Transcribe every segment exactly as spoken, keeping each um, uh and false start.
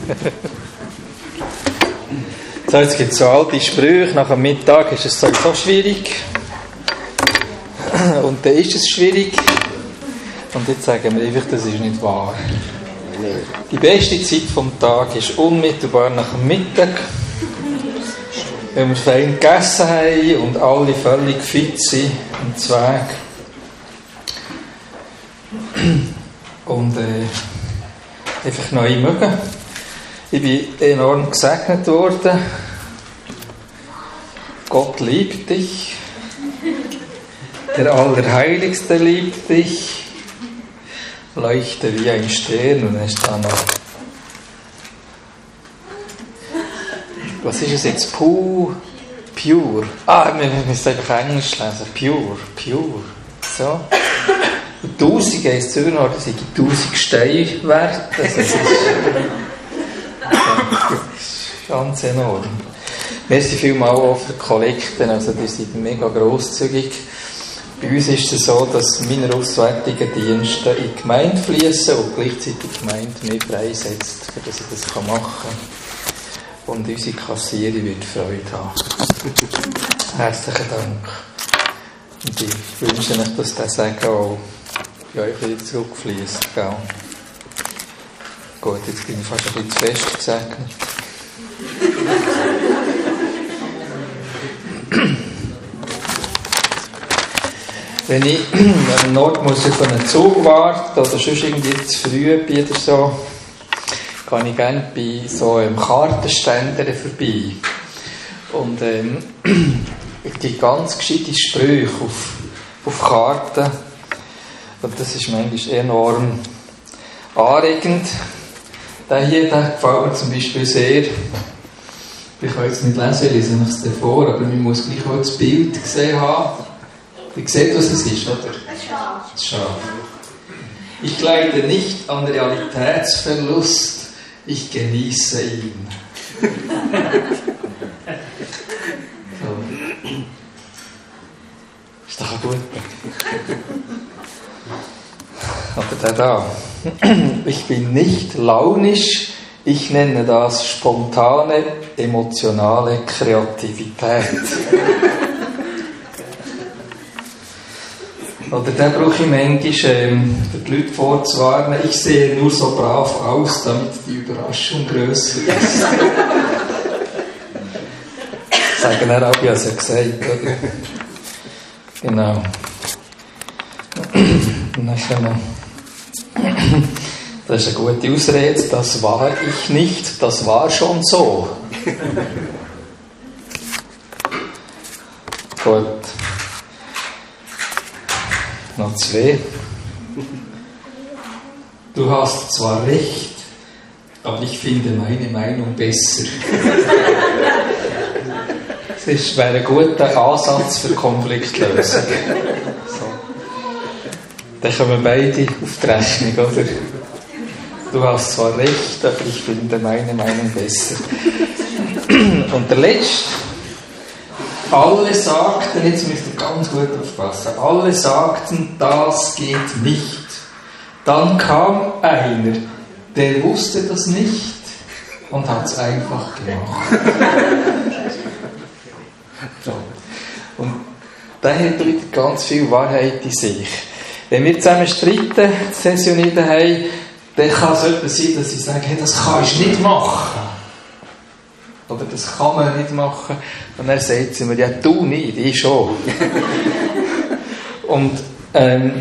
So, jetzt gibt es so alte Sprüche, nach dem Mittag ist es sowieso schwierig. Und dann ist es schwierig. Und jetzt sagen wir einfach, das ist nicht wahr. Die beste Zeit vom Tag ist unmittelbar nach dem Mittag. Wenn wir fein gegessen haben und alle völlig fit sind und Zweig. Und äh, einfach neu mögen. Ich bin enorm gesegnet worden. Gott liebt dich. Der Allerheiligste liebt dich. Leuchte wie ein Stern. Und dann ist da noch. Was ist es jetzt? Pure. Pure. Ah, wir müssen einfach Englisch lesen. Pure. Pure. So. Tausend heisst es immer noch, das sind tausend Steine wert. Das ist, das ist ganz enorm. Merci vielmals auch für die Kollekten, also die sind mega grosszügig. Bei uns ist es so, dass meine auswärtigen Dienste in die Gemeinde fließen und gleichzeitig die Gemeinde mich freisetzt, für dass ich das machen kann. Und unsere Kassiererin wird Freude haben. Herzlichen Dank. Und ich wünsche euch, dass der Segen auch bei euch wieder zurückfließt. Gell? Gut, jetzt bin ich fast ein bisschen zu fest gesegnet. Wenn ich am Nord muss auf einen Zug warten oder sonst irgendwie zu früh bin oder so, kann ich gerne bei so einem Kartenständer vorbei. Und ähm, ich gehe ganz gescheite Sprüche auf, auf Karten. Und das ist manchmal enorm anregend. Der hier, der gefällt mir zum Beispiel sehr. Ich kann jetzt nicht lesen, ich lese es dir vor, aber man muss gleich auch das Bild gesehen haben. Ihr seht, was es ist, oder? Ein Schaf. Das Schaf. Ich leide nicht an Realitätsverlust, ich genieße ihn. So. Ist doch ein guter. Oder der da. Ich bin nicht launisch, ich nenne das spontane, emotionale Kreativität. Oder den brauche ich manchmal, ähm, für die Leute vorzuwarnen, ich sehe nur so brav aus, damit die Überraschung grösser ist. Sagen er auch, wie er es gesagt hat, oder? Genau. Und dann können wir, das ist eine gute Ausrede, das war ich nicht, das war schon so. Gut. Noch zwei. Du hast zwar recht, aber ich finde meine Meinung besser. Das wäre ein guter Ansatz für Konfliktlösung. So. Dann kommen beide auf die Rechnung, oder? Du hast zwar recht, aber ich finde meine Meinung besser. Und der letzte. Alle sagten, jetzt müsst ihr ganz gut aufpassen, alle sagten, das geht nicht. Dann kam einer, der wusste das nicht und hat es einfach gemacht. So. Und der hat wieder ganz viel Wahrheit in sich. Wenn wir zusammen streiten, sessionieren haben, dann kann es etwas sein, dass ich sage, hey, das kannst du nicht machen. Oder das kann man nicht machen. Und er sagt sie mir, ja, du nicht, ich schon. Und ähm,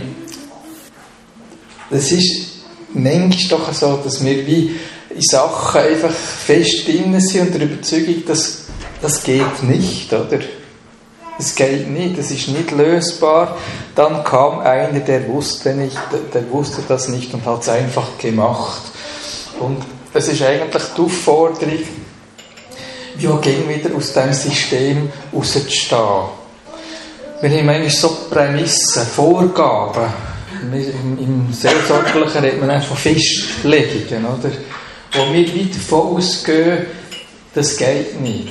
es ist manchmal doch so, dass wir wie in Sachen einfach fest drin sind und der Überzeugung, dass das geht nicht, oder? Es geht nicht, das ist nicht lösbar. Dann kam einer, der wusste nicht, der wusste das nicht und hat es einfach gemacht. Und es ist eigentlich die Aufforderung, wie auch gehen wieder aus diesem System rauszustehen. Wir haben manchmal so Prämissen, Vorgaben. Im, im Seelsorglichen redet man einfach von Festlegungen, oder? Wo wir weit davon ausgehen, das geht nicht.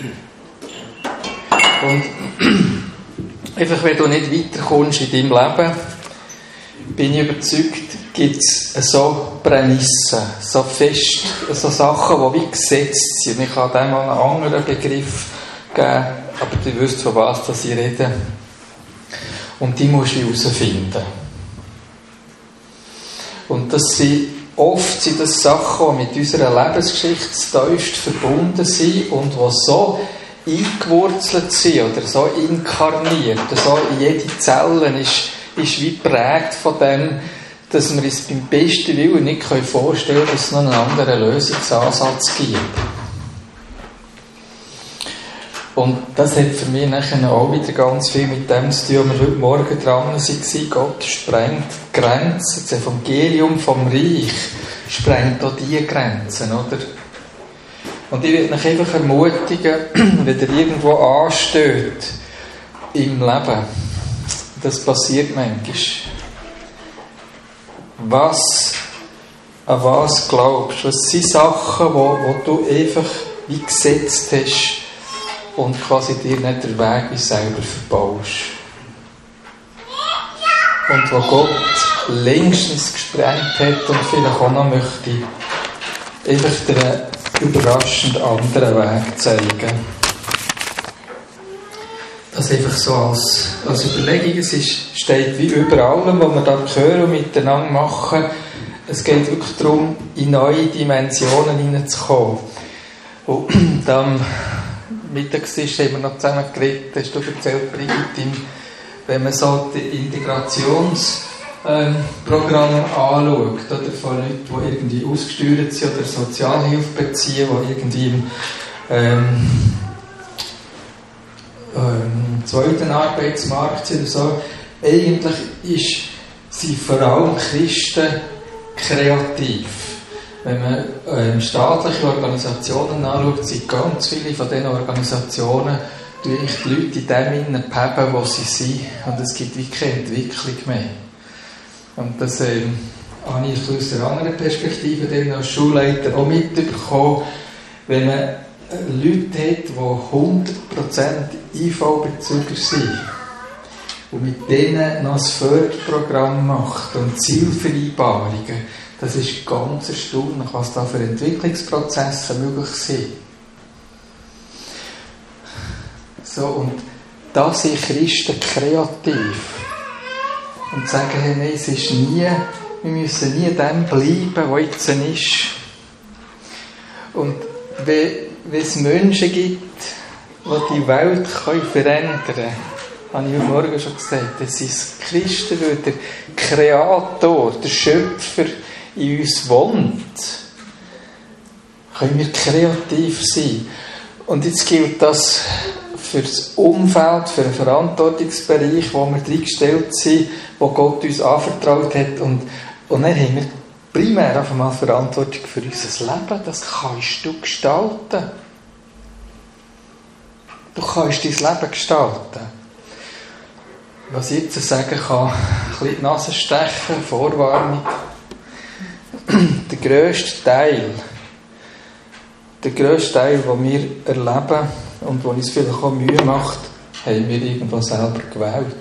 Und einfach, wenn du nicht weiterkommst in deinem Leben, bin ich überzeugt, gibt es so Prämissen, so fest, so Sachen, die wie gesetzt sind. Ich kann dem mal einen anderen Begriff geben, aber du wisst, von was ich rede. Und die musst du herausfinden. Und das sind, oft sind das Sachen, die mit unserer Lebensgeschichte tiefst verbunden sind und die so eingewurzelt sind oder so inkarniert, so in jede Zelle ist, ist wie geprägt von dem, dass wir uns beim besten Willen nicht vorstellen können, dass es noch einen anderen Lösungsansatz gibt. Und das hat für mich nachher auch wieder ganz viel mit dem zu tun, wo wir heute Morgen dran waren. Gott sprengt die Grenzen. Das Evangelium vom Reich sprengt auch diese Grenzen, oder? Und ich will euch einfach ermutigen, wenn ihr irgendwo ansteht im Leben, das passiert manchmal. Was, an was glaubst du? Was sind Sachen, die wo, wo du einfach wie gesetzt hast und quasi dir nicht den Weg wie selber verbaust? Und wo Gott längstens gesprengt hat und vielleicht auch noch möchte, einfach den überraschend anderen Weg zeigen. Das einfach so als, als Überlegung. Es ist, steht wie über allem, was wir da hören und miteinander machen. Es geht wirklich darum, in neue Dimensionen hineinzukommen. Und am Mittagstisch haben wir noch zusammen geredet, hast du erzählt, Brigitte, wenn man so die Integrationsprogramme anschaut, oder von Leuten, die irgendwie ausgesteuert sind oder Sozialhilfe beziehen, die irgendwie im ähm, ähm, zweiten Arbeitsmarkt sind oder so. Eigentlich ist, sind vor allem Christen kreativ. Wenn man ähm, staatliche Organisationen anschaut, sind ganz viele von diesen Organisationen durch die Leute in dem Innen peben, wo sie sind. Und es gibt wie keine Entwicklung mehr. Und das ähm, habe ich aus einer anderen Perspektive dann als Schulleiter auch mitbekommen. Wenn man Leute hat, die hundert Prozent I V-Bezüger sind und mit denen noch ein Förderprogramm macht und Zielvereinbarungen, das ist ganz erstaunlich, was da für Entwicklungsprozesse möglich sind. So, und da sind Christen kreativ und sagen, hey, nein, es ist nie, wir müssen nie dem bleiben, was jetzt ist. Und wenn, wenn es Menschen gibt, die die Welt verändern können, habe ich heute Morgen schon gesagt, das ist Christen, weil der Kreator, der Schöpfer in uns wohnt, können wir kreativ sein. Und jetzt gilt das für das Umfeld, für den Verantwortungsbereich, wo wir reingestellt sind, wo Gott uns anvertraut hat. Und, und dann haben wir primär einfach mal Verantwortung für unser Leben. Das kannst du gestalten. Du kannst dein Leben gestalten. Was ich jetzt sagen kann, ein bisschen die Nase stechen, Vorwarnung. Der grösste Teil, der grösste Teil, den wir erleben und der uns vielleicht auch Mühe macht, haben wir irgendwo selber gewählt.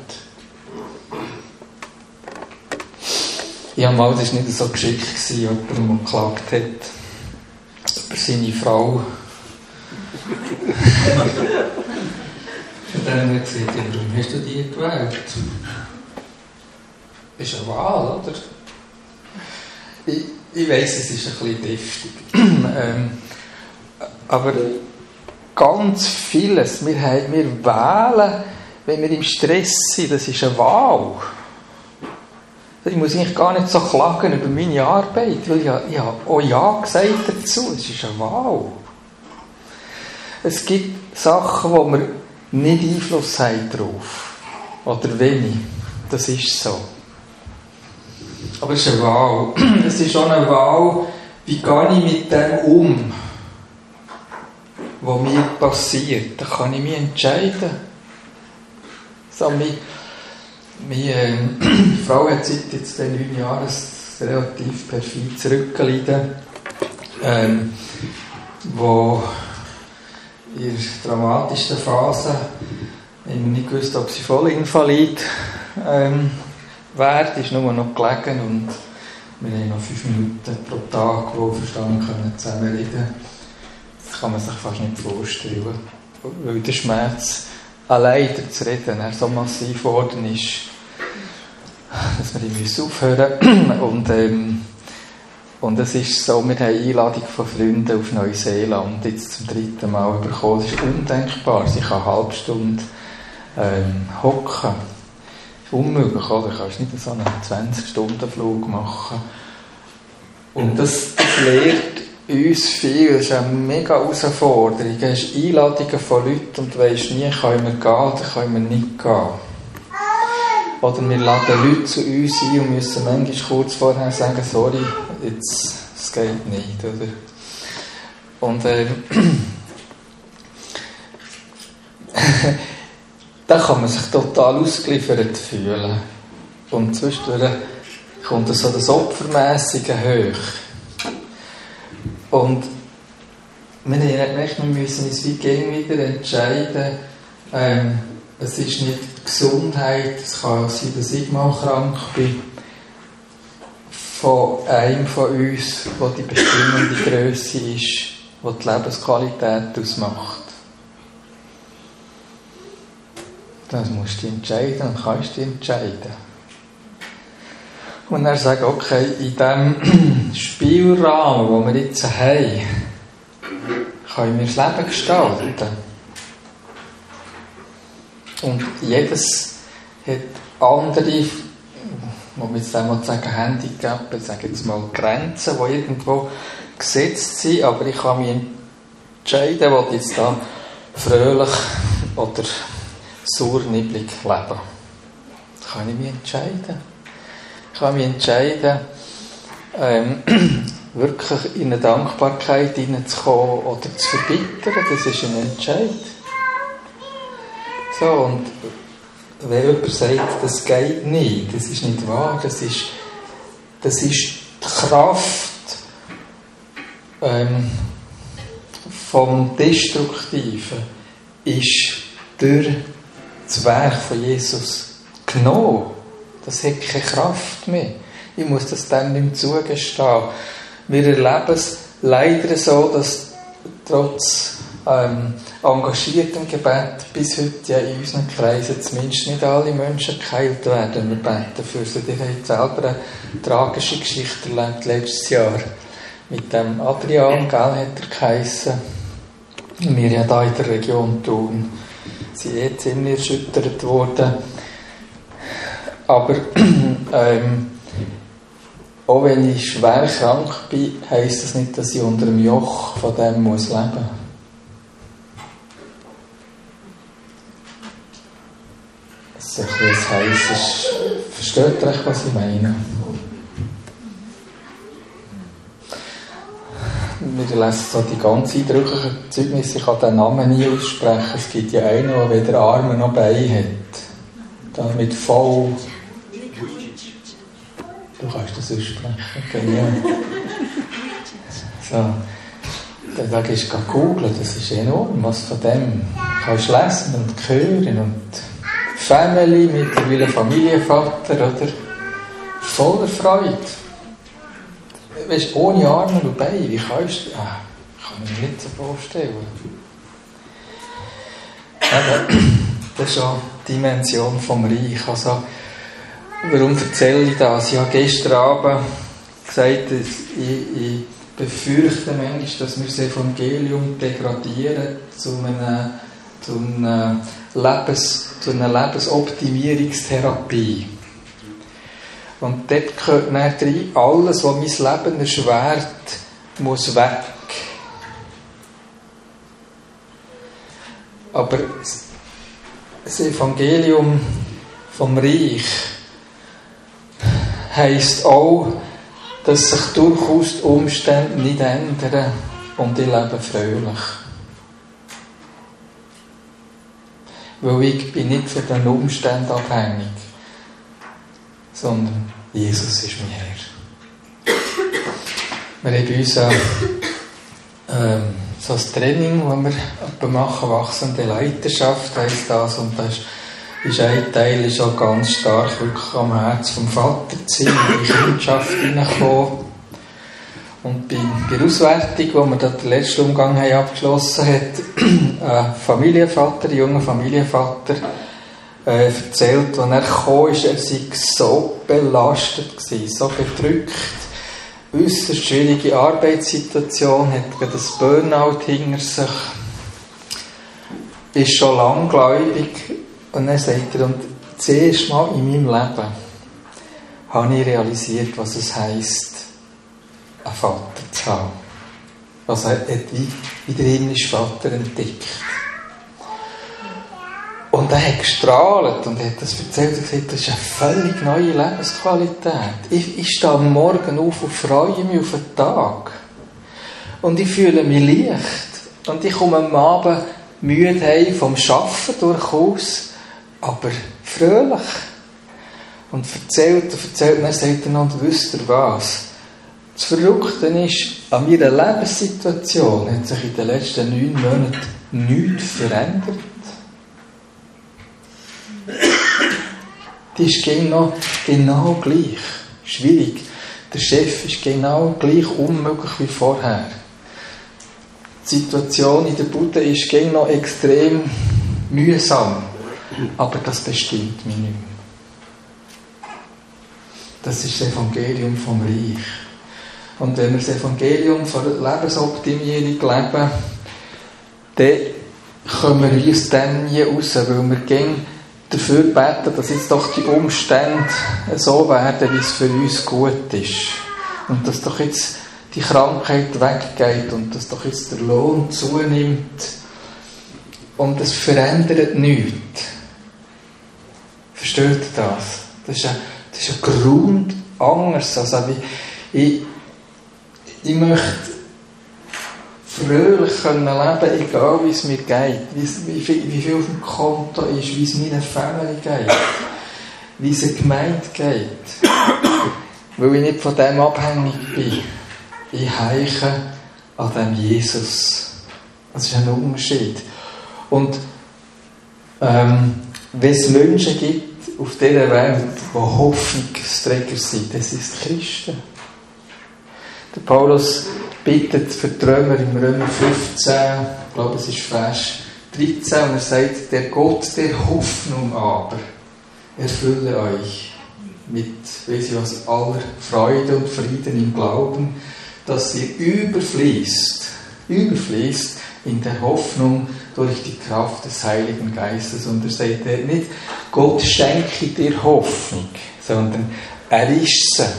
Ich habe mal, das war nicht so geschickt, jemand, der geklagt hat über seine Frau. Und dann haben wir gesagt, ja, warum hast du die gewählt? Das ist eine Wahl, oder? Ich, ich weiss, es ist ein bisschen deftig. ähm, aber ganz vieles, wir, haben, wir wählen, wenn wir im Stress sind, das ist eine Wahl. Ich muss eigentlich gar nicht so klagen über meine Arbeit, weil ich, ich habe auch Ja gesagt dazu. Es ist eine Wahl. Es gibt Sachen, wo wir nicht Einfluss haben drauf. Oder wenig. Das ist so. Aber es ist eine Wahl. Es ist auch eine Wahl, wie gehe ich mit dem um, was mir passiert. Da kann ich mich entscheiden. So, meine, meine Frau hat seit jetzt neun Jahren ein relativ perfides Rückenleiden, ähm, wo in der dramatischsten Phase haben wir nicht gewusst, ob sie voll invalid ähm, wäre. Die ist nur noch gelegen und Wir haben noch fünf Minuten pro Tag, wo Verstand können zusammen reden. Das kann man sich fast nicht vorstellen. Weil der Schmerz, allein zu reden, er so massiv geworden ist, dass wir ihn aufhören müssen. Und, ähm, und es ist so, wir haben eine Einladung von Freunden auf Neuseeland, jetzt zum dritten Mal bekommen. Es ist undenkbar, sie kann eine halbe Stunde ähm, hocken. Unmöglich, oder? Du kannst nicht so einen zwanzig-Stunden-Flug machen. Und das, das lehrt uns viel. Das ist eine mega Herausforderung. Du hast Einladungen von Leuten und weisst nie, können wir gehen oder können wir nicht gehen. Oder wir laden Leute zu uns ein und müssen manchmal kurz vorher sagen, sorry, jetzt, es geht nicht. Oder? Und ähm, da kann man sich total ausgeliefert fühlen. Und zwischendurch kommt so das Opfermässige hoch. Und wir haben gemerkt, wir müssen uns wie gegen wieder entscheiden. Ähm, es ist nicht Gesundheit, es kann auch sein, dass ich mal krank bin. Von einem von uns, der die bestimmende Grösse ist, die die Lebensqualität ausmacht. Das musst du entscheiden und kannst du entscheiden. Und er sagt, okay, in diesem Spielrahmen, den wir jetzt haben, können wir das Leben gestalten. Und jedes hat andere, wo wir jetzt einmal sagen, Handicap, ich sage jetzt mal Grenzen, die irgendwo gesetzt sind, aber ich kann mich entscheiden, ob ich jetzt da fröhlich oder saurneblig leben. Da kann ich mich entscheiden. Ich kann mich entscheiden, ähm, wirklich in eine Dankbarkeit hineinzukommen oder zu verbittern. Das ist ein Entscheid. So, und wenn jemand sagt, das geht nicht, das ist nicht wahr, das ist, das ist die Kraft ähm, vom Destruktiven, ist durch das Werk von Jesus genommen. Das hat keine Kraft mehr. Ich muss das dann nicht mehr zugestehen. Wir erleben es leider so, dass trotz ähm, engagiertem Gebet bis heute ja in unseren Kreisen zumindest nicht alle Menschen geheilt werden. Wir beten für sie. Ich habe selber eine tragische Geschichte erlebt letztes Jahr. Mit dem Adrian, gell, hat er geheissen. Wir ja hier in der Region Thun. Sie sind eh ziemlich erschüttert worden. Aber ähm, auch wenn ich schwer krank bin, heisst das nicht, dass ich unter dem Joch von dem muss leben muss. Das ist ein bisschen heisst. Versteht ihr euch, was ich meine? Wir lesen so die ganz eindrücklichen Zeugnisse. Ich kann den Namen nie aussprechen. Es gibt ja einen, der weder Arme noch Beine hat. Da mit voll... Du kannst das aussprechen, genau. So. Da gehst du googeln, das ist enorm, was von dem kannst du lesen und hören. Und Family, mittlerweile Familienvater, oder? Voller Freude. Weißt, ohne Arme und Beine, wie kannst du... Ah, kann ich mir nicht so vorstellen. Aber das ist auch die Dimension vom Reich. Also, warum erzähle ich das? Ich habe gestern Abend gesagt, ich, ich befürchte manchmal, dass wir das Evangelium degradieren zu einer, zu einer, Lebens, zu einer Lebensoptimierungstherapie. Und dort gehört dann rein, alles, was mein Leben erschwert, muss weg. Aber das Evangelium vom Reich heisst auch, dass sich durchaus die Umstände nicht ändern und ich lebe fröhlich. Weil ich bin nicht von den Umständen abhängig, sondern Jesus ist mein Herr. Wir haben bei uns auch, ähm, so ein Training, das wir machen, wachsende Leiterschaft heisst das, und das ist ist ein Teil ist auch ganz stark wirklich am Herz vom Vater zu sein, in die Kindschaft hineingekommen. Und bei der Auswertung, die wir da den letzten Umgang haben abgeschlossen haben, hat ein Familienvater, ein junger Familienvater, äh, erzählt, als er gekommen ist, er sei so belastet gewesen, so bedrückt, äußerst schwierige Arbeitssituation, hat gerade ein Burnout hinter sich, ist schon langgläubig. Und dann sagt er, und das erste Mal in meinem Leben habe ich realisiert, was es heisst, einen Vater zu haben. Also er hat wie, wie der himmlische Vater entdeckt. Und er hat gestrahlt und hat das erzählt und gesagt, das ist eine völlig neue Lebensqualität. Ich, ich stehe am Morgen auf und freue mich auf den Tag. Und ich fühle mich leicht. Und ich komme am Abend müde heim vom Arbeiten durchaus, aber fröhlich. Und erzählt und erzählt und dann sagt er noch, und wisst ihr was? Das Verrückte ist, an meiner Lebenssituation hat sich in den letzten neun Monaten nichts verändert. Die ist genau, genau gleich. Schwierig. Der Chef ist genau gleich unmöglich wie vorher. Die Situation in der Bude ist genau extrem mühsam. Aber das bestimmt mich nicht mehr. Das ist das Evangelium vom Reich. Und wenn wir das Evangelium von der Lebensoptimierung leben, dann kommen wir aus dem nie raus, weil wir gehen dafür beten, dass jetzt doch die Umstände so werden, wie es für uns gut ist. Und dass doch jetzt die Krankheit weggeht und dass doch jetzt der Lohn zunimmt. Und es verändert nichts. Versteht ihr das? Das ist ein, das ist ein Grund anders. Also wie, ich, ich möchte fröhlich können leben, egal wie es mir geht, wie, wie, viel, wie viel auf dem Konto ist, wie es meiner Familie geht, wie es der Gemeinde geht. Weil ich nicht von dem abhängig bin. Ich heiche an dem Jesus. Das ist ein Unterschied. Und ähm, wenn es Menschen gibt auf dieser Welt, die Hoffnungsträger sind, das ist Christen. Der Paulus bittet für die Römer im Römer fünfzehn, ich glaube es ist Vers dreizehn, und er sagt, der Gott der Hoffnung aber erfülle euch mit, weiss ich was, aller Freude und Frieden im Glauben, dass ihr überfließt, überfließt in der Hoffnung durch die Kraft des Heiligen Geistes. Und er sagt er nicht, Gott schenke dir Hoffnung, sondern er ist sie.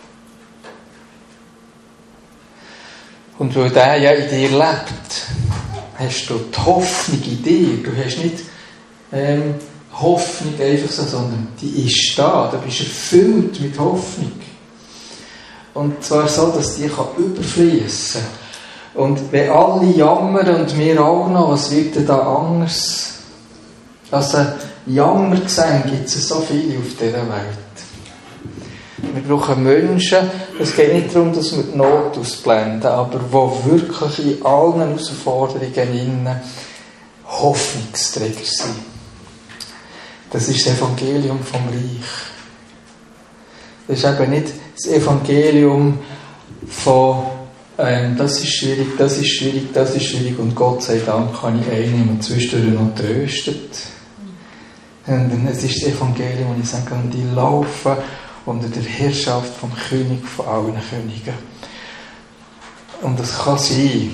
Und weil der ja in dir lebt, hast du die Hoffnung in dir. Du hast nicht ähm, Hoffnung einfach so, sondern die ist da. Du bist erfüllt mit Hoffnung. Und zwar so, dass die kann überfließen. Und wenn alle jammern und wir auch noch, was wird denn da anders? Also Jammergesänge gibt es so viele auf dieser Welt. Wir brauchen Menschen, es geht nicht darum, dass wir die Not ausblenden, aber die wirklich in allen Herausforderungen innen Hoffnungsträger sind. Das ist das Evangelium vom Reich. Das ist eben nicht das Evangelium von ähm, das ist schwierig, das ist schwierig, das ist schwierig und Gott sei Dank kann ich einen und zwischendurch noch tröstet. Und es ist das Evangelium, und ich sage, und die laufen unter der Herrschaft vom König von allen Königen. Und das kann sein,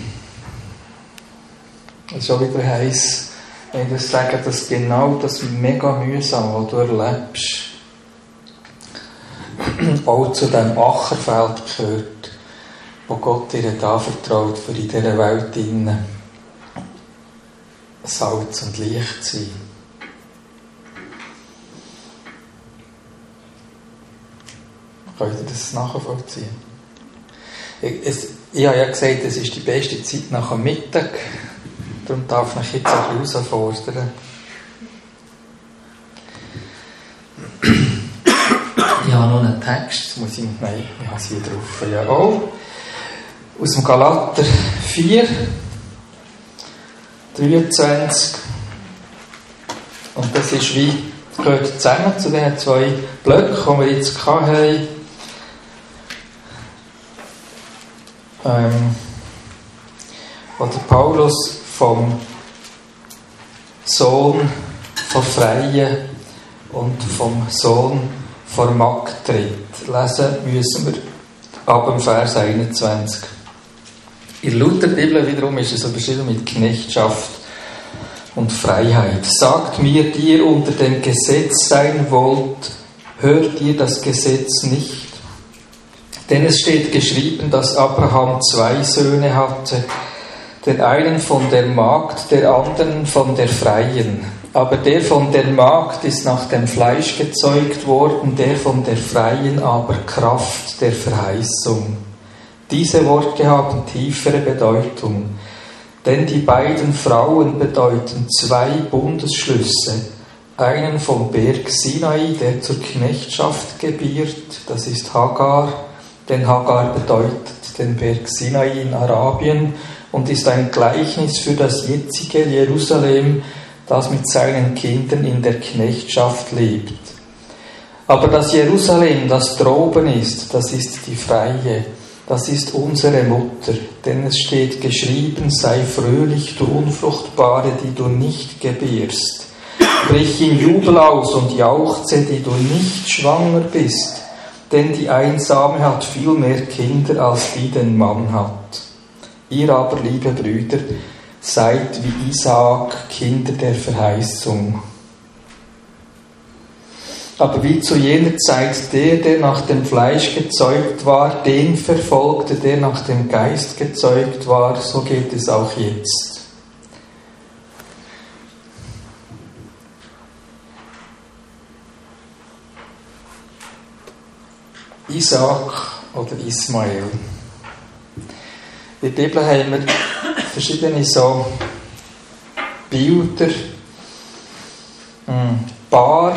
das ist auch wieder heiss, wenn ich das sage, dass genau das mega mühsam, was du erlebst, auch zu dem Ackerfeld gehört, wo Gott dir da vertraut, für in dieser Welt innen Salz und Licht zu sein. Könnt ihr das nachvollziehen? Ich, es, ich habe ja gesagt, es ist die beste Zeit nach dem Mittag. Darum darf ich jetzt auch herausfordern. Ich habe noch einen Text, das muss ich, nein, ich habe es hier drauf. Ja, auch. Aus dem Galater vier, dreiundzwanzig. Und das ist wie gehört zusammen zu diesen zwei Blöcken, die wir jetzt hatten. Ähm, wo der Paulus vom Sohn vor Freien und vom Sohn vor Magd tritt. Lesen müssen wir ab dem Vers einundzwanzig. In der Lutherbibel wiederum ist es überschrieben mit Knechtschaft und Freiheit. Sagt mir, die ihr unter dem Gesetz sein wollt, hört ihr das Gesetz nicht? Denn es steht geschrieben, dass Abraham zwei Söhne hatte, den einen von der Magd, der anderen von der Freien. Aber der von der Magd ist nach dem Fleisch gezeugt worden, der von der Freien aber Kraft der Verheißung. Diese Worte haben tiefere Bedeutung, denn die beiden Frauen bedeuten zwei Bundesschlüsse. Einen vom Berg Sinai, der zur Knechtschaft gebiert, das ist Hagar, denn Hagar bedeutet den Berg Sinai in Arabien und ist ein Gleichnis für das jetzige Jerusalem, das mit seinen Kindern in der Knechtschaft lebt. Aber das Jerusalem, das droben ist, das ist die Freie, das ist unsere Mutter, denn es steht geschrieben, sei fröhlich, du Unfruchtbare, die du nicht gebierst. Brich in Jubel aus und jauchze, die du nicht schwanger bist, denn die Einsame hat viel mehr Kinder, als die den Mann hat. Ihr aber, liebe Brüder, seid wie Isaak, Kinder der Verheißung. Aber wie zu jener Zeit der, der nach dem Fleisch gezeugt war, den verfolgte, der nach dem Geist gezeugt war, so geht es auch jetzt. Isaak oder Ismael. In der Bibel haben wir verschiedene so Bilder, Paar,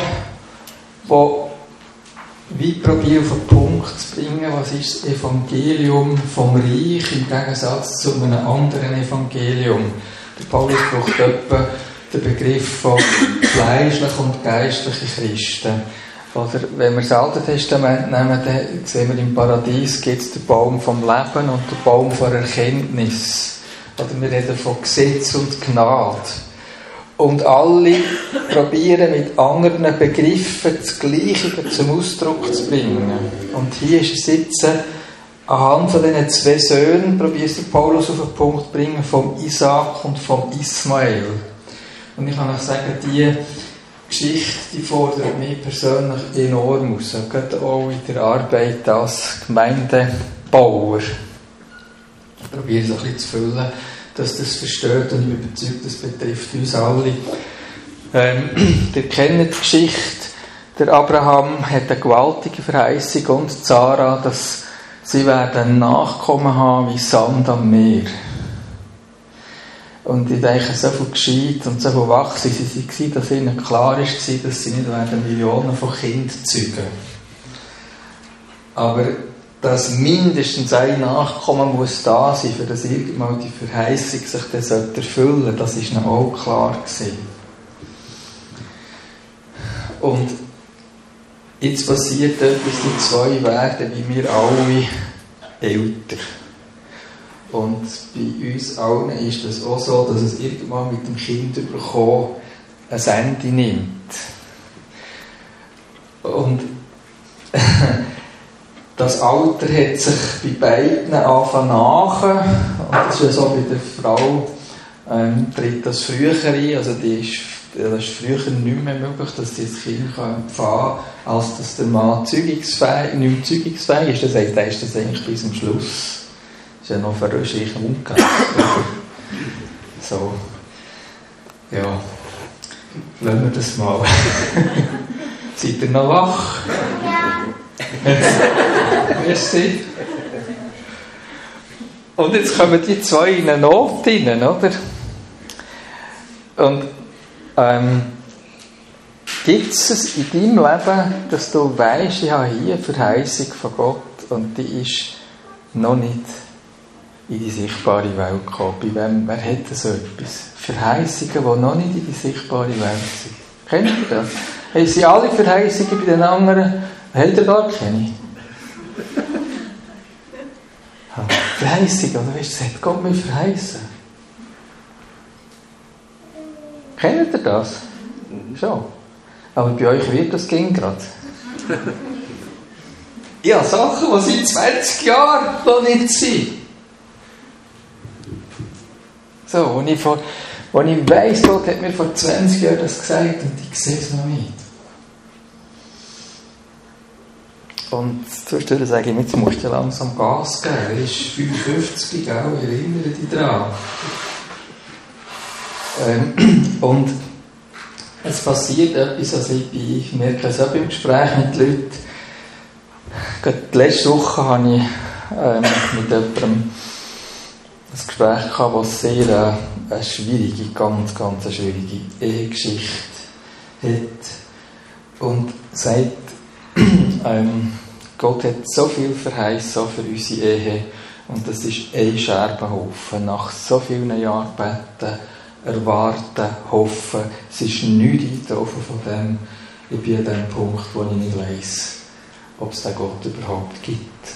die wie probieren auf den Punkt zu bringen, was ist das Evangelium vom Reich im Gegensatz zu einem anderen Evangelium. Der Paulus braucht etwa den Begriff von fleischlichen und geistlichen Christen. Oder wenn wir das Alte Testament nehmen, dann sehen wir, im Paradies gibt es den Baum vom Leben und den Baum von Erkenntnis. Oder wir reden von Gesetz und Gnade. Und alle probieren mit anderen Begriffen das Gleiche zum Ausdruck zu bringen. Und hier ist es jetzt, anhand von diesen zwei Söhnen, probiert Paulus auf den Punkt zu bringen, vom Isaak und vom Ismael. Und ich kann euch sagen, die Geschichte, die fordert mich persönlich enorm aus. Gerade auch in der Arbeit als Gemeindebauer. Ich probiere es ein bisschen zu füllen, dass das versteht, und ich bin überzeugt, das betrifft uns alle. Ähm, ihr kennt die Geschichte, der Abraham hat eine gewaltige Verheißung und Sarah, dass sie werden Nachkommen haben wie Sand am Meer. Und ich denke, so viel gescheit und so viel wach sie waren, dass ihnen klar war, dass sie nicht werden Millionen von Kindern zeugen. Aber dass mindestens ein Nachkommen muss da sein, für das irgendwann die Verheißung sich dann erfüllen sollte, das ist ihnen auch klar gewesen. Und jetzt passiert etwas, die zwei werden, wie wir alle, älter. Und bei uns allen ist das auch so, dass es irgendwann mit dem Kind bekommen ein Ende nimmt. Und das Alter hat sich bei beiden angefangen nach. Und das ist ja so, bei der Frau ähm, tritt das früher ein. Also die ist, das ist früher nicht mehr möglich, dass sie das Kind empfangen kann, als dass der Mann zeugungsfähig, nicht mehr zeugungsfähig ist. Das heißt, da ist das eigentlich bis zum Schluss. Das ist ja noch verrückt umgekehrt. So. Ja. Lassen wir das mal. Seid ihr noch wach? Ja. Merci. Und jetzt kommen die zwei in eine Not rein, oder? Und ähm, gibt es in deinem Leben, dass du weisst, ich habe hier eine Verheißung von Gott und die ist noch nicht in die sichtbare Welt gekommen? Bei wem, wer hat so etwas? Verheißungen, die noch nicht in die sichtbare Welt sind. Kennt ihr das? Haben sie alle Verheißungen bei den anderen? Habt ihr gar keine? Verheißung, oder weißt du, hat Gott mir verheißen? Kennt ihr das? Schon. Aber bei euch wird das gehen gerade. Ja, Sachen, die seit zwanzig Jahren noch nicht sind. So, wo ich, vor, wo ich weiss, Gott hat mir vor zwanzig Jahren das gesagt und ich sehe es noch nicht. Und zwischendurch sage ich, jetzt musst du langsam Gas geben. Er ist fünfundfünfzig, gell? Ich erinnere dich daran. Ähm, und es passiert etwas, also ich, bin, ich merke es auch beim Gespräch mit Leuten. Gerade letzte Woche hatte ich ähm, mit jemandem ein Gespräch gehabt, das sehr äh, eine schwierige, ganz, ganz eine schwierige Ehegeschichte hat. Und sagt, ähm, Gott hat so viel verheißen für unsere Ehe und das ist ein Scherbenhaufen. Nach so vielen Jahren beten, erwarten, hoffen, es ist nichts eingetroffen von dem. Ich bin an dem Punkt, wo ich nicht weiss, ob es den Gott überhaupt gibt.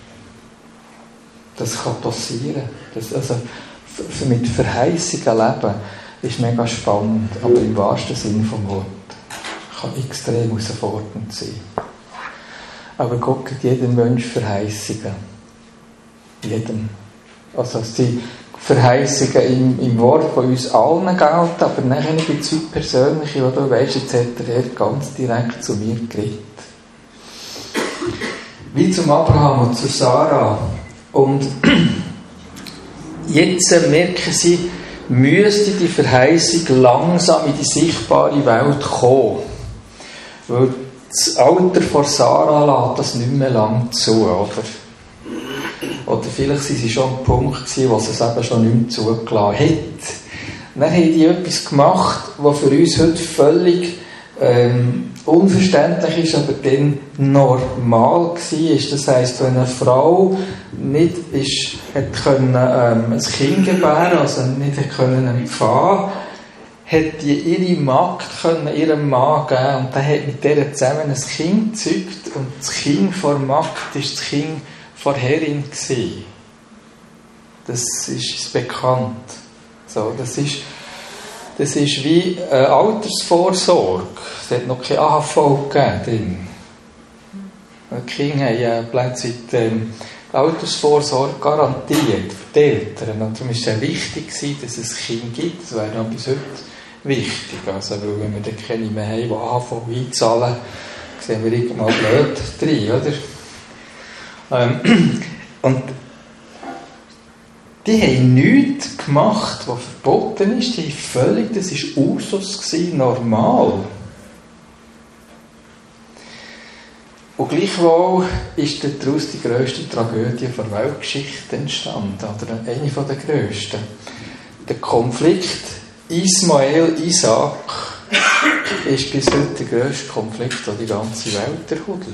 Das kann passieren. Das, also, für mit Verheißungen leben ist mega spannend, aber im wahrsten Sinne vom Wort kann extrem herausfordernd sein. Aber Gott gibt jedem Menschen Verheißungen. Jedem. Also es sind Verheißungen im, im Wort, die uns allen gelten, aber nachher gibt es persönliche, wo du weisst, jetzt hat er ganz direkt zu mir geredet. Wie zum Abraham und zu Sarah. Und jetzt merken sie, müsste die Verheißung langsam in die sichtbare Welt kommen. Weil das Alter von Sarah lässt das nicht mehr lang zu, oder? Oder vielleicht waren sie schon am Punkt, wo sie es eben schon nicht mehr zugelassen hat. Dann haben die etwas gemacht, was für uns heute völlig ähm, unverständlich ist, aber dann normal war. Das heisst, wenn eine Frau nicht ist, hat können, ähm, ein Kind gebären, also nicht hat können empfangen, hat die ihre Magd können ihrem Mann geben und der hat mit der zusammen ein Kind gezeugt und das Kind vor Magd war das Kind vor Herrin gewesen. Das ist bekannt. So, das ist Das ist wie eine Altersvorsorge. Es hat noch keine A H V gegeben. Die Kinder haben ja plötzlich die Altersvorsorge garantiert für die Eltern. Und darum war es sehr wichtig, dass es ein Kind gibt. Das wäre noch bis heute wichtig. Also, weil wenn wir dann keine mehr haben, die A H V einzahlen, sehen wir irgendwann blöd drin, oder? Ähm, und die haben nichts gemacht, was verboten ist. Die haben völlig, das war Usus gewesen, normal. Und gleichwohl ist daraus die grösste Tragödie der Weltgeschichte entstanden. Oder eine der grössten. Der Konflikt Ismael-Isaac ist bis heute der grösste Konflikt, der die ganze Welt erhudelt.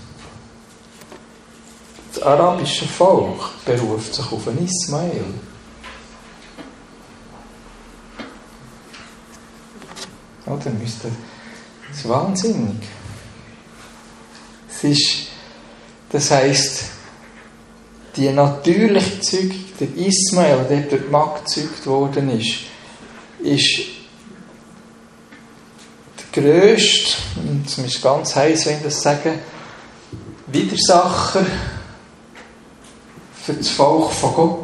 Das arabische Volk beruft sich auf einen Ismael. Oh, dann müsste das ist wahnsinnig. Es ist, das heisst, die natürliche Zeugung, der Ismael, der durch die Magd gezeugt worden ist, ist der grösste, und es ist ganz heiß, wenn ich das sage, Widersacher für das Volk von Gott.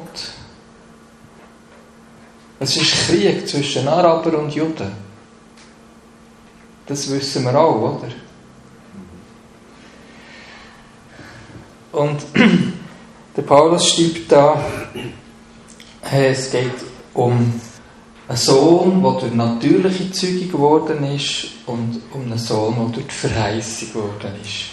Es ist Krieg zwischen Arabern und Juden. Das wissen wir auch, oder? Und der Paulus schreibt da, es geht um einen Sohn, der durch natürliche Zeugung geworden ist, und um einen Sohn, der durch die Verheißung geworden ist.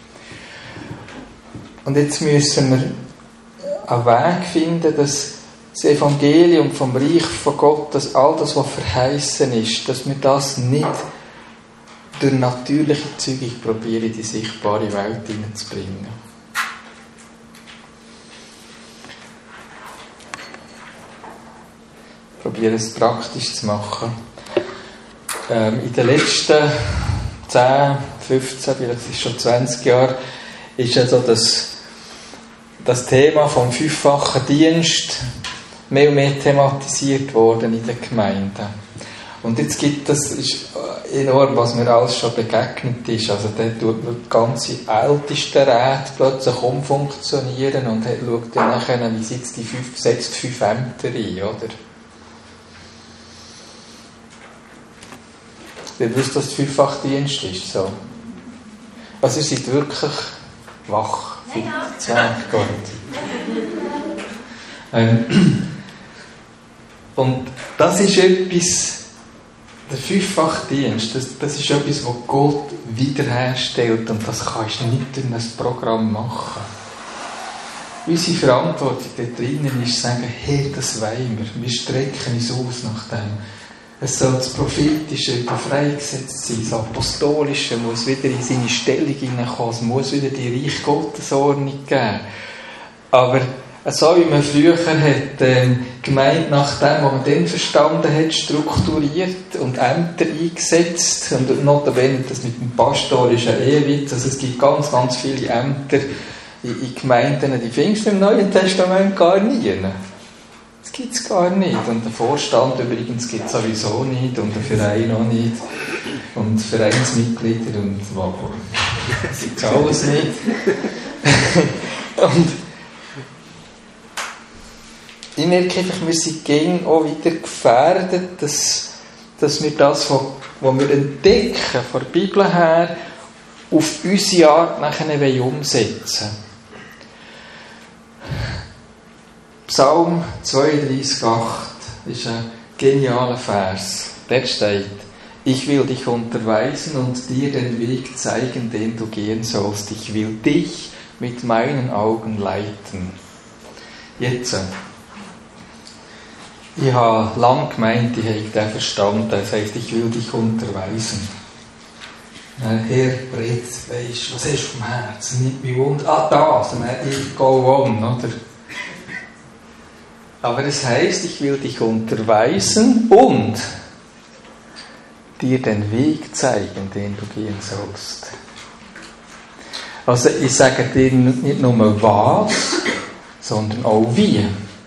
Und jetzt müssen wir einen Weg finden, dass das Evangelium vom Reich von Gott, dass all das, was verheißen ist, dass wir das nicht durch natürliche Zeugung probieren, in die sichtbare Welt hineinzubringen. Probieren es praktisch zu machen. Ähm, in den letzten zehn, fünfzehn, vielleicht ist es schon zwanzig Jahre, ist ja so das, das Thema vom fünffachen Dienst mehr und mehr thematisiert worden in den Gemeinden. Und jetzt gibt es, ist enorm, was mir alles schon begegnet ist. Also dort tut man die ganze Ältestenräte plötzlich umfunktionieren und schaut dann nachher, wie sitzt die fünf, setzt fünf Ämter ein, oder? Ihr wisst, dass es Fünffachdienst ist, so. Also ihr seid wirklich wach. Zwei, gut. Ähm, und das ist etwas, der Fünffachdienst, das, das ist etwas, was Gott wiederherstellt, und das kannst du nicht durch ein Programm machen. Unsere Verantwortung da drinnen ist, zu sagen, hey, das wollen wir, wir strecken uns aus nach dem. Es soll das Prophetische wieder freigesetzt sein, das Apostolische muss wieder in seine Stellung hineinkommen, es muss wieder die Reich Gottesordnung geben. Aber so wie man früher hat, ähm, gemeint nach dem, was man dann verstanden hat, strukturiert und Ämter eingesetzt, und notabene das mit dem pastorischen Ehewitz, also es gibt ganz, ganz viele Ämter in, in Gemeinden, die findest du im Neuen Testament gar nie. Das gibt es gar nicht. Und den Vorstand übrigens gibt es sowieso nicht. Und den Verein auch nicht. Und Vereinsmitglieder und was. Das gibt es alles nicht. Und ich merke einfach, wir sind gegen auch wieder gefährdet, dass, dass wir das, was wir entdecken, von der Bibel her, auf unsere Art nachher umsetzen wollen. Psalm zweiunddreißig, acht ist ein genialer Vers. Der steht: Ich will dich unterweisen und dir den Weg zeigen, den du gehen sollst. Ich will dich mit meinen Augen leiten. Jetzt, ich habe lange gemeint, ich hätte den verstanden. Das heisst, ich will dich unterweisen. Herr, Brett, weisst, was hast du vom Herzen? Nicht mich wund. Ah, das, ich go on, oder? Aber es heisst, ich will dich unterweisen und dir den Weg zeigen, den du gehen sollst. Also ich sage dir nicht nur was, sondern auch wie.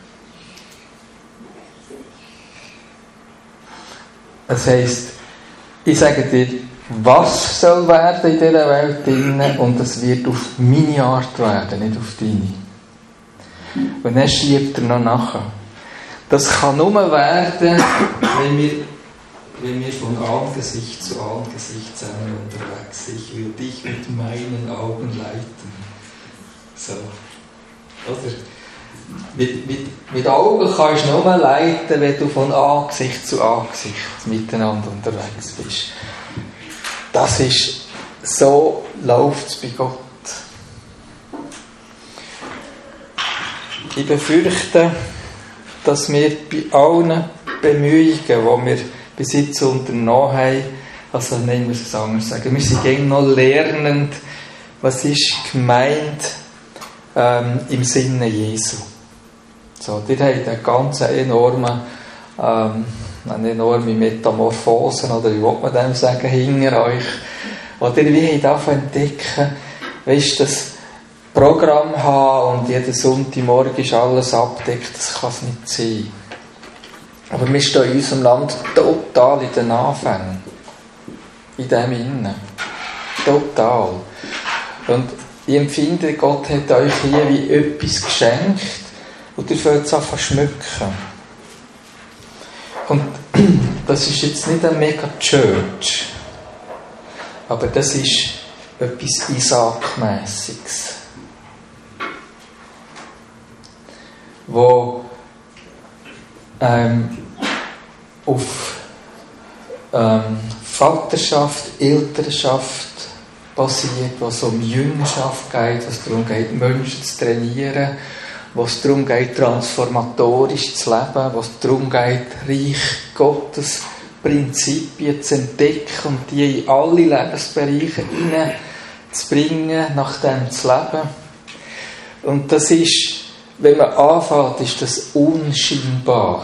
Das heisst, ich sage dir, was soll werden in dieser Welt drinnen, und es wird auf meine Art werden, nicht auf deine. Und dann schiebt er noch nachher. Das kann nur werden, wenn wir, wenn wir von Angesicht zu Angesicht zusammen unterwegs sind. Ich will dich mit meinen Augen leiten. So. Oder? Mit, mit, mit Augen kannst du nur leiten, wenn du von Angesicht zu Angesicht miteinander unterwegs bist. Das ist, so läuft es bei Gott. Ich befürchte, dass wir bei allen Bemühungen, die wir bis jetzt unternommen haben, also nehmen wir es anders sagen, wir sind gerne noch lernend, was ist gemeint ähm, im Sinne Jesu. So, ihr habt eine ganz enorme, ähm, eine enorme Metamorphose, oder wie will man dem sagen, hinter euch. Oder wie habt ihr entdecken, weißt du, das Programm haben und jeden Sonntagmorgen ist alles abdeckt, das kann es nicht sein. Aber wir stehen in unserem Land total in den Anfängen. In dem Innen. Total. Und ich empfinde, Gott hat euch hier wie etwas geschenkt und ihr wollt es einfach schmücken. Und das ist jetzt nicht eine mega Church, aber das ist etwas Isaac-mässiges. Wo ähm, auf ähm, Vaterschaft, Elternschaft basiert, wo es um Jüngerschaft geht, wo es darum geht, Menschen zu trainieren, wo es darum geht, transformatorisch zu leben, wo es darum geht, Reich Gottes Prinzipien zu entdecken und die in alle Lebensbereiche hineinzubringen, nach dem zu leben. Und das ist, wenn man anfängt, ist das unscheinbar.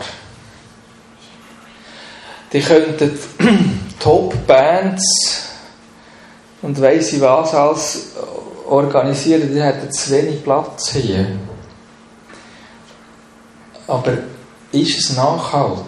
Die könnten Top-Bands und weiss ich was alles organisieren, die hätten zu wenig Platz hier. Aber ist es nachhaltig?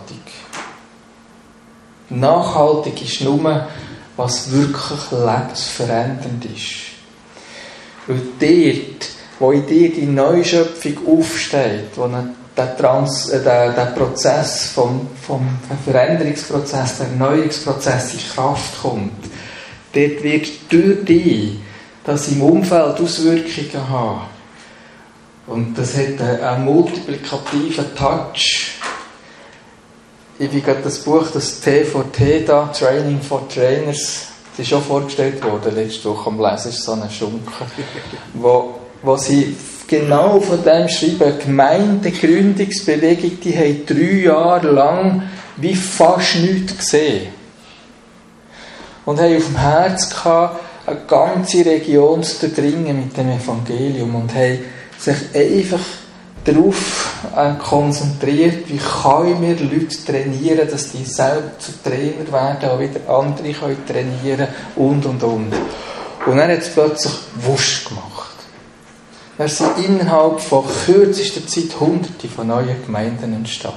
Nachhaltig ist nur, was wirklich lebensverändernd ist. Weil dort, wo in dir die Neuschöpfung aufsteht, wo der, Trans, äh, der, der Prozess vom, vom Veränderungsprozess, der Erneuerungsprozess in Kraft kommt, dort wird durch dich das im Umfeld Auswirkungen haben. Und das hat einen multiplikativen Touch. Ich habe gerade das Buch, das T vier T da, Training for Trainers, das ist schon vorgestellt worden letzte Woche am Lesen, ist so ein Schunken, wo, wo sie genau von dem schreiben, Gemeindegründungsbewegung, die haben drei Jahre lang wie fast nichts gesehen. Und haben auf dem Herz gehabt, eine ganze Region zu durchdringen mit dem Evangelium und haben sich einfach darauf konzentriert, wie kann ich mir Leute trainieren, dass die selber zu Trainer werden, auch wieder andere können trainieren und und und. Und dann hat es plötzlich wurscht gemacht. Dann sind innerhalb von kürzester Zeit Hunderte von neuen Gemeinden entstanden.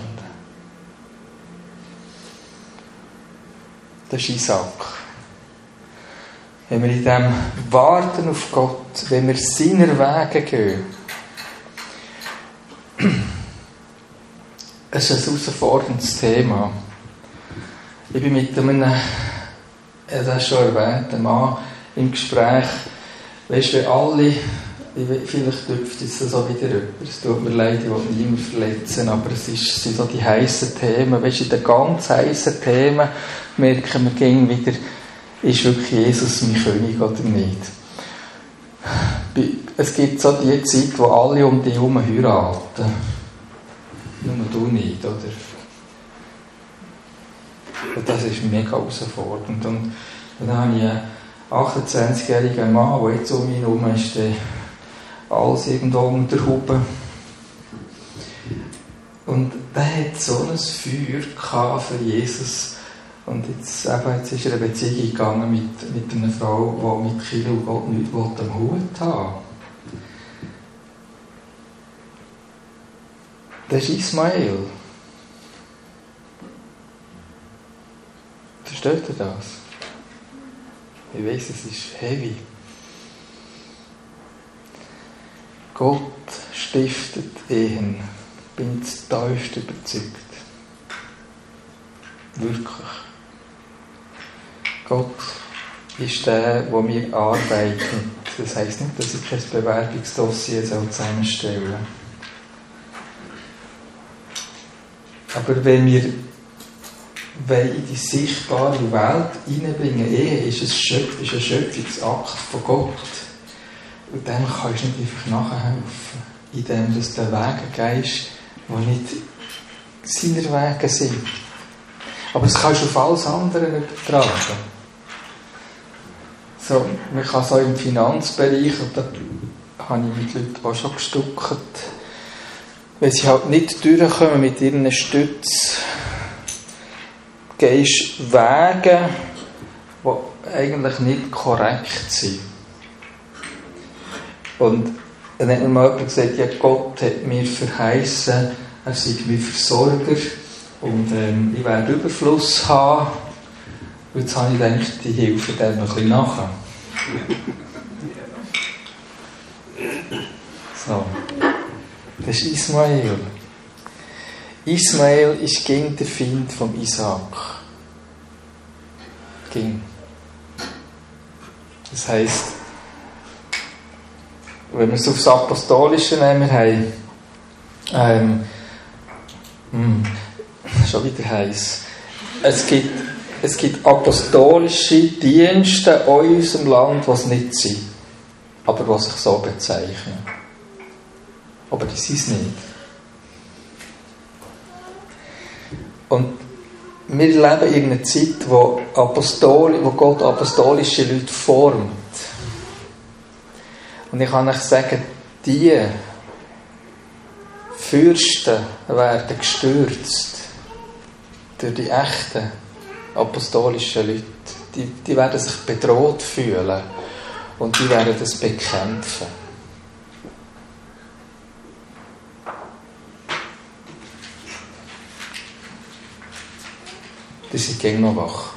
Das ist Isaac. Wenn wir in dem Warten auf Gott, wenn wir seiner Wege gehen, es ist ein herausforderndes Thema. Ich bin mit einem, er hat das schon erwähnt, einem Mann im Gespräch. Weißt du, wenn alle, vielleicht dürfte es so wieder jemand, es tut mir leid, ich will niemanden verletzen, aber es ist, sind so die heissen Themen. Weißt du, in den ganz heissen Themen merken wir gegen wieder, ist wirklich Jesus mein König oder nicht? Es gibt so die Zeit, wo alle um dich herum heiraten. Nur du nicht, oder? Und das ist mega herausfordernd. Und dann habe ich einen achtundzwanzigjährigen Mann, der jetzt um mich herum ist, alles irgendwo unter der Haube. Und der hat so ein Feuer für Jesus. Und jetzt, eben, jetzt ist er eine Beziehung gegangen mit, mit einer Frau, die mit Kirche und Gott nichts am Hut haben. Das ist Ismael. Versteht ihr das? Ich weiss, es ist heavy. Gott stiftet Ehen. Bin ich zutiefst überzeugt. Wirklich. Gott ist der, der mir arbeitet. Das heisst nicht, dass ich kein Bewerbungsdossier zusammenstellen soll. Aber wenn wir in die sichtbare Welt hineinbringen, Ehe ist ein, Schöpf, ist ein Schöpfungsakt von Gott. Und dem kannst du nicht einfach nachhelfen, indem du den Wege gehst, die nicht seiner Wege sind. Aber das kannst du auf alles andere übertragen. So, man kann so im Finanzbereich, und da habe ich mit Leuten auch schon gestuckert, wenn sie halt nicht durchkommen mit ihren Stützen, gehst du Wege, die eigentlich nicht korrekt sind. Und dann hat mir mal jemand gesagt, ja, Gott hat mir verheißen, er sei mein Versorger und ähm, ich werde Überfluss haben. Und jetzt habe ich gedacht, die helfe dem noch ein bisschen nachher. So. Das ist Ismael. Ismael ist gegen den Feind von Isaac. Gegen. Das heisst, wenn wir es aufs Apostolische nehmen, haben ähm, mh, schon wieder heiß. Es gibt, es gibt apostolische Dienste in unserem Land, die es nicht sind, aber die sich so bezeichnen. Aber die sind es nicht. Und wir leben in einer Zeit, wo, Apostoli, wo Gott apostolische Leute formt. Und ich kann euch sagen, die Fürsten werden gestürzt durch die echten apostolischen Leute. die, die werden sich bedroht fühlen und die werden das bekämpfen. Die sind gegen noch wach.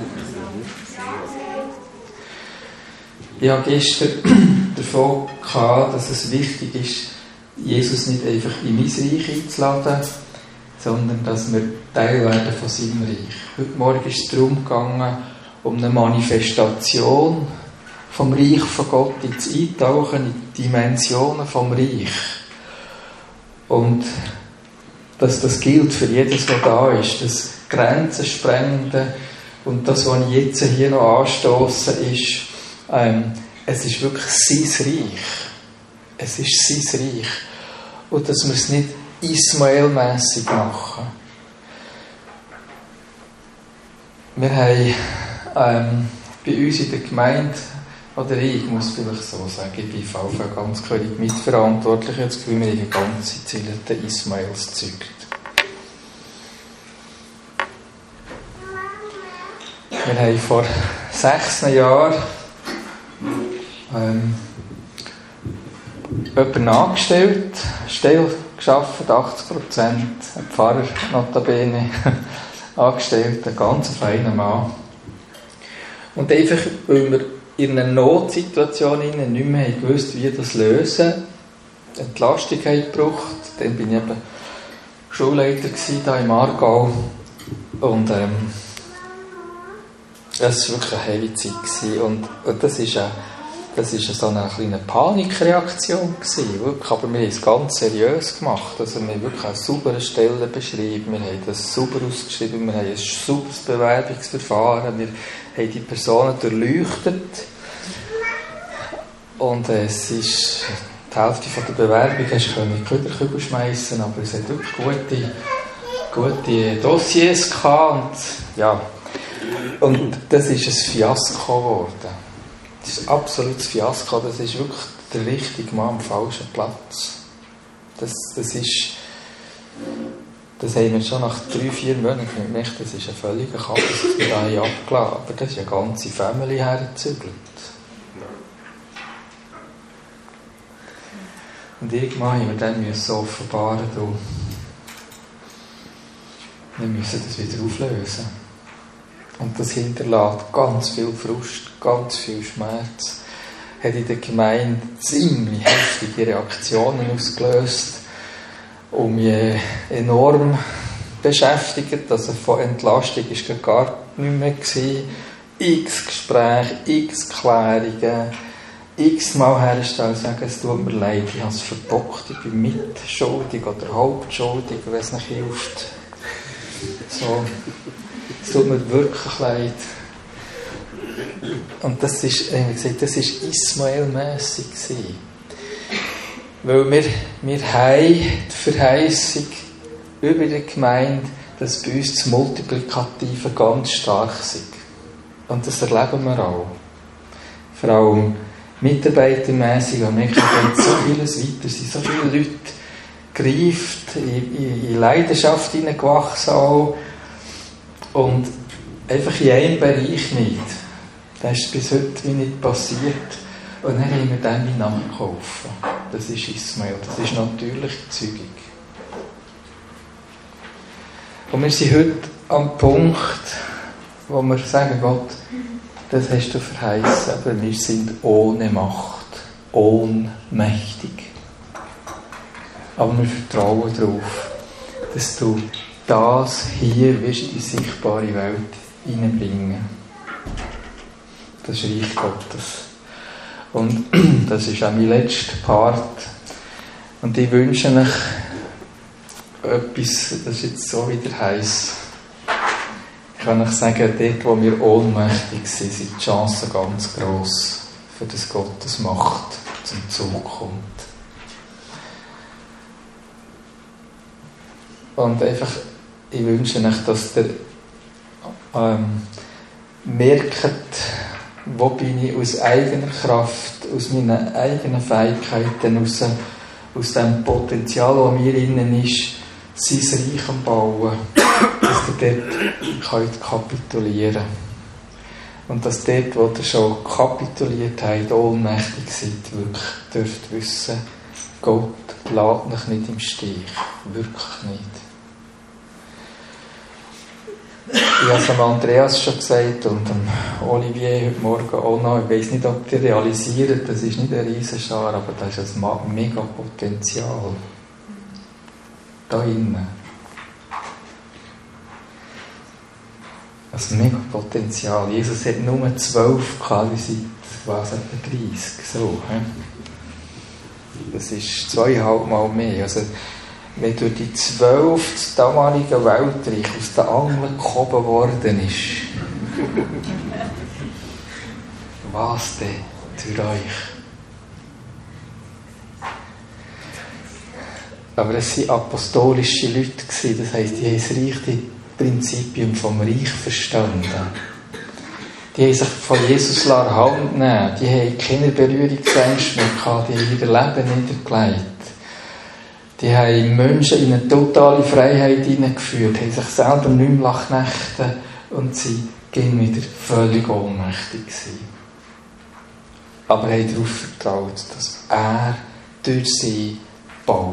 Ich habe gestern davon gehabt, dass es wichtig ist, Jesus nicht einfach in mein Reich einzuladen, sondern dass wir Teil werden von seinem Reich. Heute Morgen ist es darum gegangen, um eine Manifestation vom Reich von Gott, ins Eintauchen in die Dimensionen vom Reich. Und dass das gilt für jedes, was da ist, das Grenzensprengende und das, was ich jetzt hier noch anstoße, ist, ähm, es ist wirklich sein Reich. Es ist sein Reich. Und dass wir es nicht Ismael-mässig machen. Wir haben ähm, bei uns in der Gemeinde, oder ich muss vielleicht so sagen, ich bin V V ganz klar mitverantwortlich, jetzt weil wir die ganze Zeit den Ismaels zeugt. Wir haben vor sechs Jahren ähm, jemanden angestellt, Stelle gearbeitet, achtzig Prozent, ein Pfarrer notabene, angestellt, ein ganz feiner Mann. Und einfach, weil wir in einer Notsituation nicht mehr gewusst, wie das lösen, Entlastung gebraucht. Dann bin ich eben Schulleiter hier im Aargau. Und ähm, das war wirklich eine heavy Zeit. Und, und das ist eine, das ist so eine kleine Panikreaktion gewesen, wirklich. Aber wir haben es ganz seriös gemacht. Also wir haben wirklich eine saubere Stelle beschrieben, wir haben das sauber ausgeschrieben, wir haben ein sauberes Bewerbungsverfahren, wir haben die Personen durchleuchtet. Und äh, es ist die Hälfte von der Bewerbung hast du in die Köderkübel schmeißen, aber es hat wirklich gute, gute Dossiers gehabt. Und, ja. Und das ist ein Fiasko geworden. Das ist ein absolutes Fiasko. Das ist wirklich der richtige Mann am falschen Platz. Das, das ist... Das haben wir schon nach drei, vier Monaten gemerkt, das ist ein völliger Chaos, das wir da abgelassen haben. Aber das ist eine ganze Family hergezügelt. Und irgendwann haben wir dann müssen offenbaren, du, wir müssen das wieder auflösen. Und das hinterlässt ganz viel Frust, ganz viel Schmerz. Hat in der Gemeinde ziemlich heftige Reaktionen ausgelöst und mich enorm beschäftigt. Also von Entlastung war gar nicht mehr gewesen. X Gespräche, x Klärungen, x-mal herstellen und sagen, es tut mir leid, ich habe es verbockt, ich bin mitschuldig oder halbschuldig, wenn es nicht hilft. So, es tut mir wirklich leid. Und das ist, wie gesagt, das ist Ismael-mässig gewesen. Weil wir, wir haben die Verheißung über die Gemeinde, dass bei uns das Multiplikative ganz stark ist. Und das erleben wir auch. Vor allem mitarbeitermässig, weil wir merken, dass so vieles weiter sind, so viele Leute greift, in, in, in Leidenschaft hineingewachsen auch. Und einfach in einem Bereich nicht. Das ist bis heute nicht passiert. Und dann haben wir dann wie nachgeholfen. Das ist Ismael, das ist natürliche Zeugung. Und wir sind heute am Punkt, wo wir sagen, Gott, das hast du verheißen, aber wir sind ohne Macht, ohnmächtig. Aber wir vertrauen darauf, dass du das hier wirst in die sichtbare Welt hineinbringen. Das Reich Gottes. Und das ist auch mein letzter Part. Und ich wünsche euch etwas, das ist jetzt so wieder heiß. Ich kann euch sagen, dort, wo wir ohnmächtig sind, sind die Chancen ganz gross, für das Gottes Macht zum Zug kommt. Und einfach, ich wünsche euch, dass ihr ähm, merkt, wo bin ich aus eigener Kraft, aus meinen eigenen Fähigkeiten, aus, aus dem Potenzial, das mir innen ist, sein Reich am Bauen, dass ihr dort könnt kapitulieren könnt. Und dass dort, wo ihr schon kapituliert habt, ohnmächtig seid, wirklich dürft wissen, Gott lässt euch nicht im Stich. Wirklich nicht. Ich habe es dem Andreas schon gesagt und dem Olivier heute Morgen auch noch. Ich weiss nicht, ob ihr realisiert, das ist nicht ein Riesenschar, aber das ist ein mega Potenzial. Da innen. Das mega Potenzial. Jesus hat nur zwölf gehabt, wie seit was, etwa dreißig. So, he? Das ist zweieinhalb Mal mehr. Also, wenn durch die zwölf des damaligen Weltreich aus den Angeln gehoben worden ist, was denn durch euch? Aber es waren apostolische Leute, das heisst, die haben das reiche Prinzipien vom Reich verstanden. Die haben sich von Jesus Hand nehmen. Die haben keine Berührungsängste mehr gehabt, die haben ihr Leben niedergelegt. Die haben Menschen in eine totale Freiheit hineingeführt, haben sich selber nicht mehr knechten und sie gingen wieder völlig ohnmächtig gewesen. Aber haben darauf vertraut, dass er durch sie baut.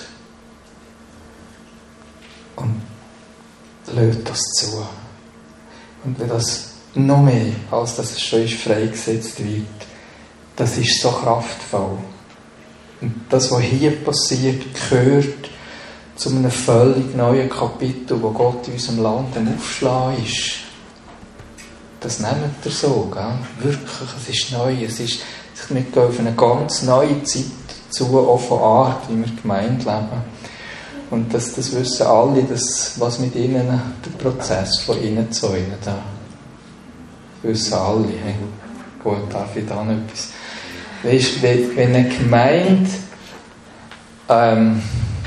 Und lässt das zu. Und wenn das noch mehr, als dass es schon ist, freigesetzt wird, das ist so kraftvoll. Und das, was hier passiert, gehört zu einem völlig neuen Kapitel, wo Gott in unserem Land am Aufschlagen ist. Das nehmt ihr so, gell? Wirklich, es ist neu, es ist, wir gehen auf eine ganz neue Zeit zu, auch von Art, wie wir Gemeinde leben. Und das, das wissen alle, das, was mit ihnen, der Prozess von ihnen zu ihnen da. Das wissen alle. Hey, gut, darf ich da noch etwas? Weißt, wenn eine Gemeinde ähm,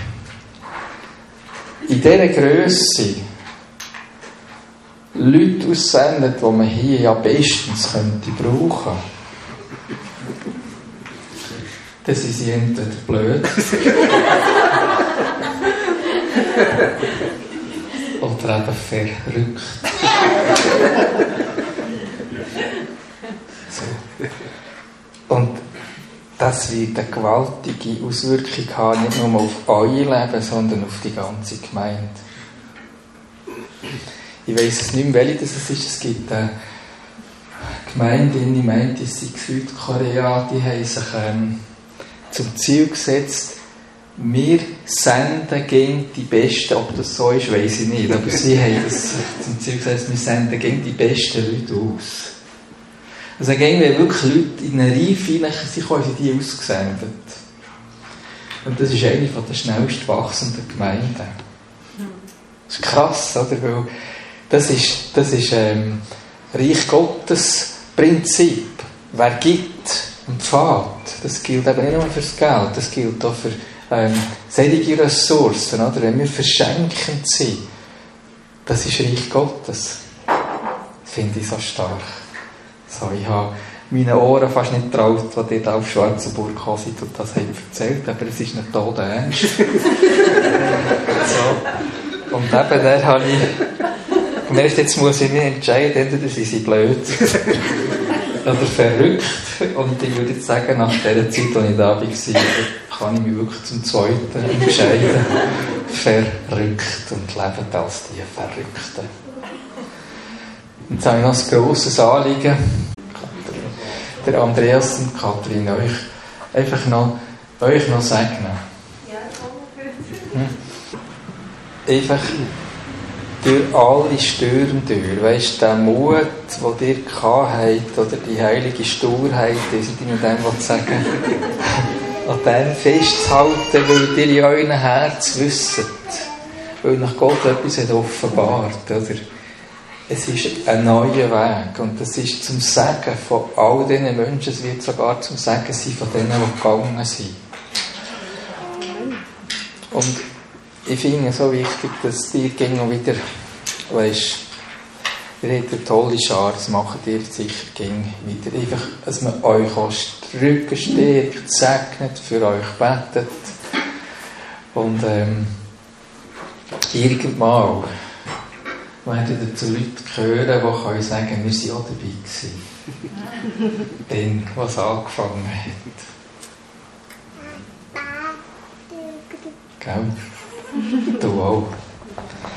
in dieser Grösse Leute aussendet, die man hier ja bestens könnte brauchen, dann sind sie entweder blöd oder eben verrückt. So. Und das wird eine gewaltige Auswirkung haben, nicht nur auf euer Leben, sondern auf die ganze Gemeinde. Ich weiss es nicht mehr, welche das ist. Es gibt eine Gemeinde, ich meinte, es sei Südkorea, die haben sich ähm, zum Ziel gesetzt, wir senden gegen die Besten. Ob das so ist, weiss ich nicht. Aber sie haben das zum Ziel gesetzt, wir senden gegen die besten Leute aus. Also wenn wirklich Leute in eine Reife hinein sind, haben sie die ausgesendet. Und das ist eine der schnellst wachsenden Gemeinden. Das ist krass, oder? Weil das ist, das ist ähm, Reich Gottes Prinzip. Wer gibt und fährt, das gilt eben nicht nur für das Geld, das gilt auch für ähm, solche Ressourcen. Oder? Wenn wir verschenkend sind, das ist Reich Gottes. Das finde ich so stark. So, ich habe meine Ohren fast nicht getraut, als ihr da auf Schwarzenburg gekommen seid und das habt erzählt, aber es ist nicht tot ernst. So. Und eben der habe ich gemerkt, jetzt muss ich mich entscheiden, entweder sind sie blöd oder verrückt. Und ich würde jetzt sagen, nach der Zeit, als ich da war, kann ich mich wirklich zum Zweiten entscheiden. Verrückt und leben als die Verrückten. Und jetzt habe ich noch ein grosses Anliegen. Der Andreas und Kathrin, euch einfach noch, euch noch segnen. Hm? Einfach durch alle Stören durch. Weisst du, der Mut, den ihr gehabt habt, oder die heilige Sturheit, die ich mit dem sagen an dem festzuhalten, weil ihr in euren Herz wisst, weil nach Gott etwas hat offenbart, oder? Es ist ein neuer Weg und es ist zum Segen von all diesen Menschen, es wird sogar zum Segen sein von denen, die gegangen sind. Und ich finde es so wichtig, dass ihr gegen wieder, weisst, ihr habt eine tolle Schar, das macht ihr sicher gegen wieder. Einfach, dass man euch auch Rücken stärkt, segnet, für euch betet. Und ähm, irgendwann werden dazu Leute hören, die können sagen, wir waren auch dabei gewesen. Dann, was angefangen hat. Gell? Du auch.